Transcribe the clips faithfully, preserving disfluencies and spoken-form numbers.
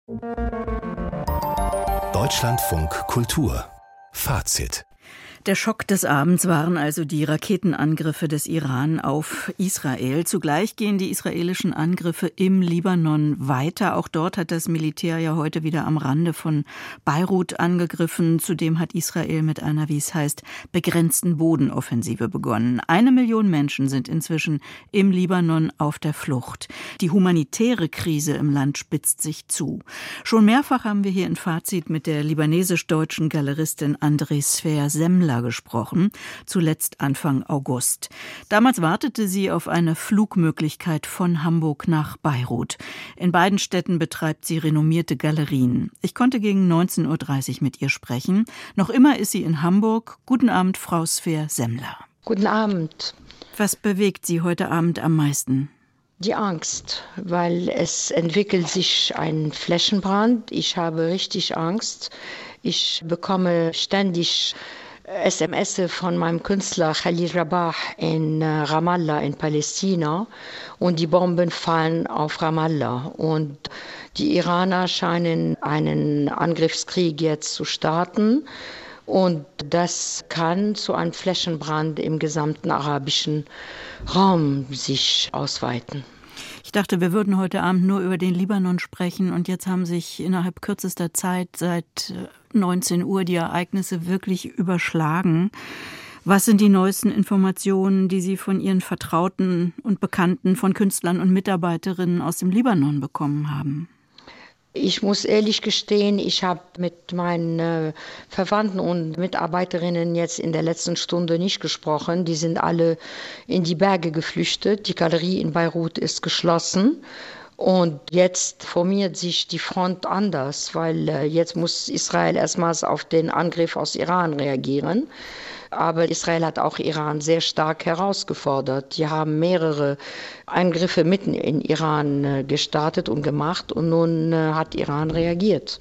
Deutschlandfunk Kultur Fazit. Der Schock des Abends waren also die Raketenangriffe des Iran auf Israel. Zugleich gehen die israelischen Angriffe im Libanon weiter. Auch dort hat das Militär ja heute wieder am Rande von Beirut angegriffen. Zudem hat Israel mit einer, wie es heißt, begrenzten Bodenoffensive begonnen. Eine Million Menschen sind inzwischen im Libanon auf der Flucht. Die humanitäre Krise im Land spitzt sich zu. Schon mehrfach haben wir hier in Fazit mit der libanesisch-deutschen Galeristin André Sfer-Semmler gesprochen, zuletzt Anfang August. Damals wartete sie auf eine Flugmöglichkeit von Hamburg nach Beirut. In beiden Städten betreibt sie renommierte Galerien. Ich konnte gegen neunzehn Uhr dreißig mit ihr sprechen. Noch immer ist sie in Hamburg. Guten Abend, Frau Sfer-Semmler. Guten Abend. Was bewegt Sie heute Abend am meisten? Die Angst, weil es entwickelt sich ein Flächenbrand. Ich habe richtig Angst. Ich bekomme ständig S M S von meinem Künstler Khalil Rabah in Ramallah in Palästina und die Bomben fallen auf Ramallah und die Iraner scheinen einen Angriffskrieg jetzt zu starten und das kann zu einem Flächenbrand im gesamten arabischen Raum sich ausweiten. Ich dachte, wir würden heute Abend nur über den Libanon sprechen und jetzt haben sich innerhalb kürzester Zeit seit neunzehn Uhr die Ereignisse wirklich überschlagen. Was sind die neuesten Informationen, die Sie von Ihren Vertrauten und Bekannten, von Künstlern und Mitarbeiterinnen aus dem Libanon bekommen haben? Ich muss ehrlich gestehen, ich habe mit meinen äh, Verwandten und Mitarbeiterinnen jetzt in der letzten Stunde nicht gesprochen. Die sind alle in die Berge geflüchtet. Die Galerie in Beirut ist geschlossen. Und jetzt formiert sich die Front anders, weil äh, jetzt muss Israel erstmals auf den Angriff aus Iran reagieren. Aber Israel hat auch Iran sehr stark herausgefordert. Die haben mehrere Angriffe mitten in Iran äh, gestartet und gemacht und nun äh, hat Iran reagiert.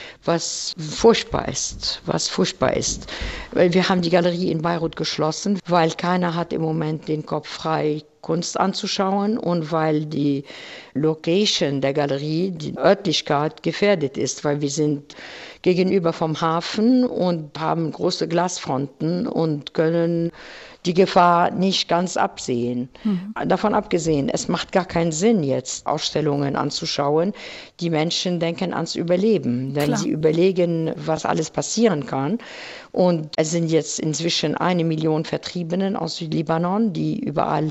Was furchtbar ist, was furchtbar ist. Wir haben die Galerie in Beirut geschlossen, weil keiner hat im Moment den Kopf frei, Kunst anzuschauen und weil die Location der Galerie, die Örtlichkeit gefährdet ist, weil wir sind gegenüber vom Hafen und haben große Glasfronten und können die Gefahr nicht ganz absehen. Mhm. Davon abgesehen, es macht gar keinen Sinn, jetzt Ausstellungen anzuschauen. Die Menschen denken ans Überleben, denn Klar. sie überlegen, was alles passieren kann. Und es sind jetzt inzwischen eine Million Vertriebenen aus Südlibanon, die überall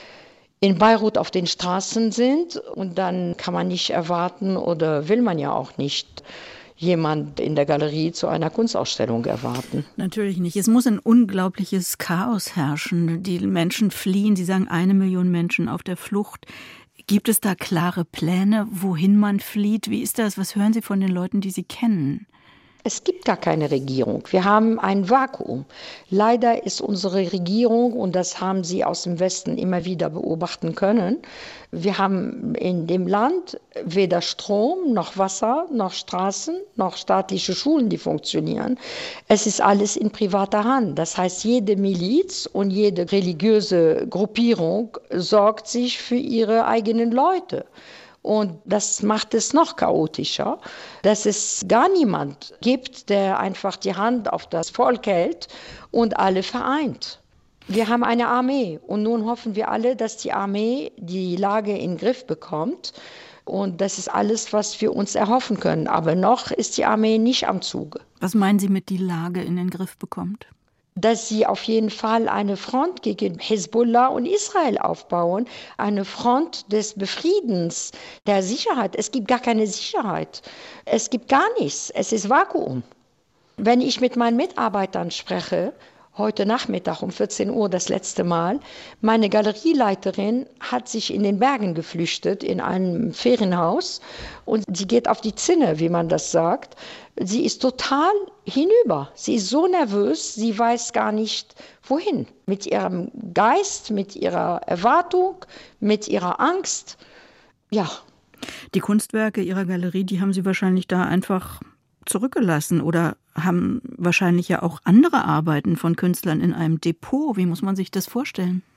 in Beirut auf den Straßen sind. Und dann kann man nicht erwarten oder will man ja auch nicht jemand in der Galerie zu einer Kunstausstellung erwarten. Natürlich nicht. Es muss ein unglaubliches Chaos herrschen. Die Menschen fliehen, Sie sagen eine Million Menschen auf der Flucht. Gibt es da klare Pläne, wohin man flieht? Wie ist das? Was hören Sie von den Leuten, die Sie kennen? Es gibt gar keine Regierung. Wir haben ein Vakuum. Leider ist unsere Regierung, und das haben Sie aus dem Westen immer wieder beobachten können, wir haben in dem Land weder Strom, noch Wasser, noch Straßen, noch staatliche Schulen, die funktionieren. Es ist alles in privater Hand. Das heißt, jede Miliz und jede religiöse Gruppierung sorgt sich für ihre eigenen Leute. Und das macht es noch chaotischer, dass es gar niemand gibt, der einfach die Hand auf das Volk hält und alle vereint. Wir haben eine Armee und nun hoffen wir alle, dass die Armee die Lage in den Griff bekommt. Und das ist alles, was wir uns erhoffen können. Aber noch ist die Armee nicht am Zuge. Was meinen Sie mit die Lage in den Griff bekommt? Dass sie auf jeden Fall eine Front gegen Hezbollah und Israel aufbauen, eine Front des Befriedens, der Sicherheit. Es gibt gar keine Sicherheit. Es gibt gar nichts. Es ist Vakuum. Wenn ich mit meinen Mitarbeitern spreche, heute Nachmittag um vierzehn Uhr das letzte Mal, meine Galerieleiterin hat sich in den Bergen geflüchtet, in einem Ferienhaus, und sie geht auf die Zinne, wie man das sagt. Sie ist total hinüber. Sie ist so nervös, sie weiß gar nicht, wohin. Mit ihrem Geist, mit ihrer Erwartung, mit ihrer Angst. Ja. Die Kunstwerke Ihrer Galerie, die haben Sie wahrscheinlich da einfach zurückgelassen oder haben wahrscheinlich ja auch andere Arbeiten von Künstlern in einem Depot. Wie muss man sich das vorstellen?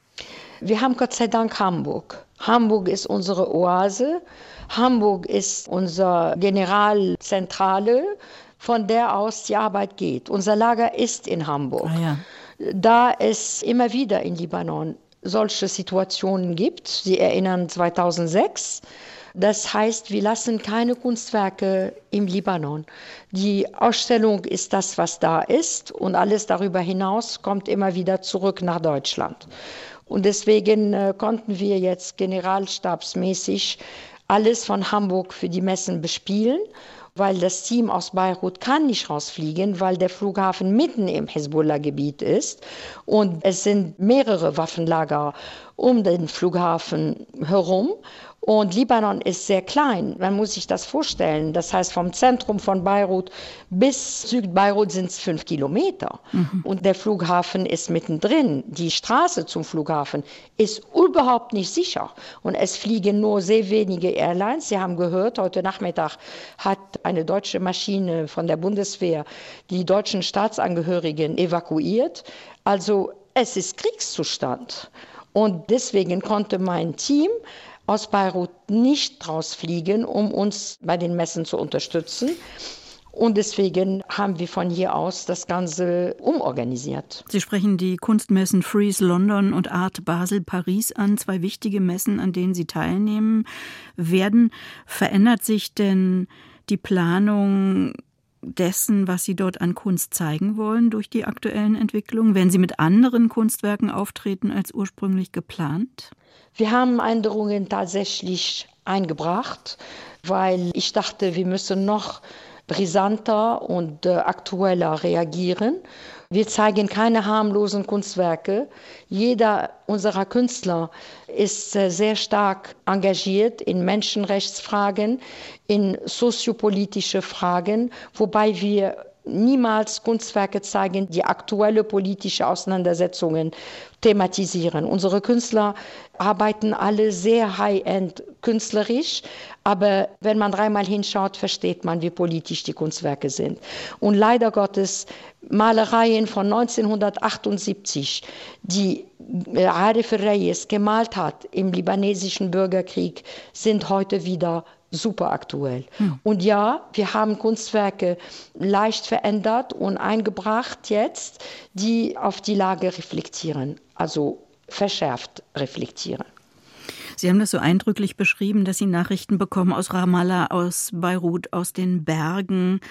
Wir haben Gott sei Dank Hamburg. Hamburg ist unsere Oase. Hamburg ist unsere Generalzentrale, von der aus die Arbeit geht. Unser Lager ist in Hamburg. Ah, ja. Da es immer wieder in Libanon solche Situationen gibt, Sie erinnern zweitausendsechs, das heißt, wir lassen keine Kunstwerke im Libanon. Die Ausstellung ist das, was da ist, und alles darüber hinaus kommt immer wieder zurück nach Deutschland. Und deswegen äh, konnten wir jetzt generalstabsmäßig alles von Hamburg für die Messen bespielen, weil das Team aus Beirut kann nicht rausfliegen, weil der Flughafen mitten im Hezbollah-Gebiet ist und es sind mehrere Waffenlager um den Flughafen herum. Und Libanon ist sehr klein, man muss sich das vorstellen. Das heißt, vom Zentrum von Beirut bis Südbeirut sind es fünf Kilometer. Mhm. Und der Flughafen ist mittendrin. Die Straße zum Flughafen ist überhaupt nicht sicher. Und es fliegen nur sehr wenige Airlines. Sie haben gehört, heute Nachmittag hat eine deutsche Maschine von der Bundeswehr die deutschen Staatsangehörigen evakuiert. Also es ist Kriegszustand. Und deswegen konnte mein Team aus Beirut nicht rausfliegen, um uns bei den Messen zu unterstützen. Und deswegen haben wir von hier aus das Ganze umorganisiert. Sie sprechen die Kunstmessen Frieze London und Art Basel Paris an, zwei wichtige Messen, an denen Sie teilnehmen werden. Verändert sich denn die Planung dessen, was Sie dort an Kunst zeigen wollen, durch die aktuellen Entwicklungen? Werden Sie mit anderen Kunstwerken auftreten als ursprünglich geplant? Wir haben Änderungen tatsächlich eingebracht, weil ich dachte, wir müssen noch brisanter und äh, aktueller reagieren. Wir zeigen keine harmlosen Kunstwerke. Jeder unserer Künstler ist äh, sehr stark engagiert in Menschenrechtsfragen, in soziopolitische Fragen, wobei wir niemals Kunstwerke zeigen, die aktuelle politische Auseinandersetzungen thematisieren. Unsere Künstler arbeiten alle sehr high-end künstlerisch, aber wenn man dreimal hinschaut, versteht man, wie politisch die Kunstwerke sind. Und leider Gottes, Malereien von neunzehnhundertachtundsiebzig, die Arif Reyes gemalt hat im libanesischen Bürgerkrieg, sind heute wieder super aktuell. Hm. Und ja, wir haben Kunstwerke leicht verändert und eingebracht jetzt, die auf die Lage reflektieren, also verschärft reflektieren. Sie haben das so eindrücklich beschrieben, dass Sie Nachrichten bekommen aus Ramallah, aus Beirut, aus den Bergen.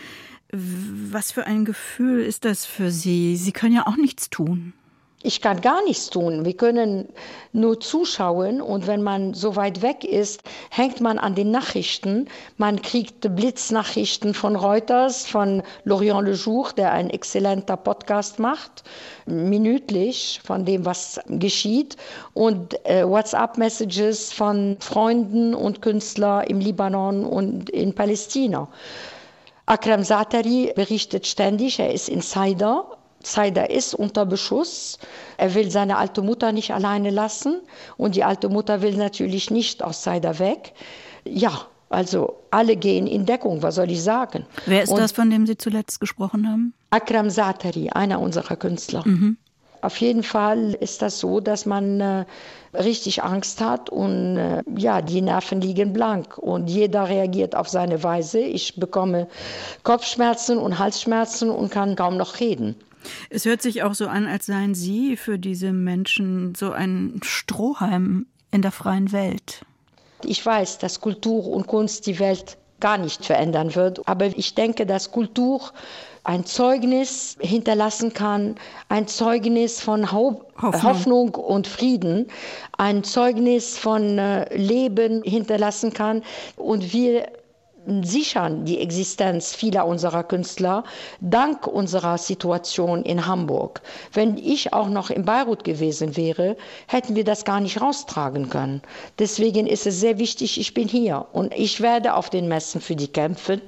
Was für ein Gefühl ist das für Sie? Sie können ja auch nichts tun. Ich kann gar nichts tun. Wir können nur zuschauen, und wenn man so weit weg ist, hängt man an den Nachrichten. Man kriegt Blitznachrichten von Reuters, von L'Orient Le Jour, der ein exzellenter Podcast macht, minütlich von dem, was geschieht, und äh, WhatsApp-Messages von Freunden und Künstlern im Libanon und in Palästina. Akram Zaatari berichtet ständig, er ist in Saida. Saida ist unter Beschuss. Er will seine alte Mutter nicht alleine lassen, und die alte Mutter will natürlich nicht aus Saida weg. Ja, also alle gehen in Deckung, was soll ich sagen? Wer ist und das, von dem Sie zuletzt gesprochen haben? Akram Zaatari, einer unserer Künstler. Mhm. Auf jeden Fall ist das so, dass man äh, richtig Angst hat und äh, ja, die Nerven liegen blank und jeder reagiert auf seine Weise. Ich bekomme Kopfschmerzen und Halsschmerzen und kann kaum noch reden. Es hört sich auch so an, als seien Sie für diese Menschen so ein Strohhalm in der freien Welt. Ich weiß, dass Kultur und Kunst die Welt gar nicht verändern wird, aber ich denke, dass Kultur ein Zeugnis hinterlassen kann, ein Zeugnis von Ho- Hoffnung. Hoffnung und Frieden, ein Zeugnis von äh, Leben hinterlassen kann, und wir sichern die Existenz vieler unserer Künstler dank unserer Situation in Hamburg. Wenn ich auch noch in Beirut gewesen wäre, hätten wir das gar nicht raustragen können. Deswegen ist es sehr wichtig, ich bin hier und ich werde auf den Messen für die kämpfen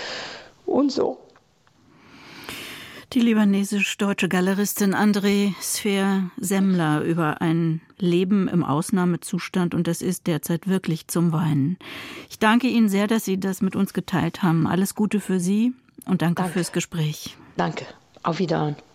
und so. Die libanesisch-deutsche Galeristin André Sfer-Semmler über ein Leben im Ausnahmezustand, und das ist derzeit wirklich zum Weinen. Ich danke Ihnen sehr, dass Sie das mit uns geteilt haben. Alles Gute für Sie und danke, danke. fürs Gespräch. Danke. Auf Wiedersehen.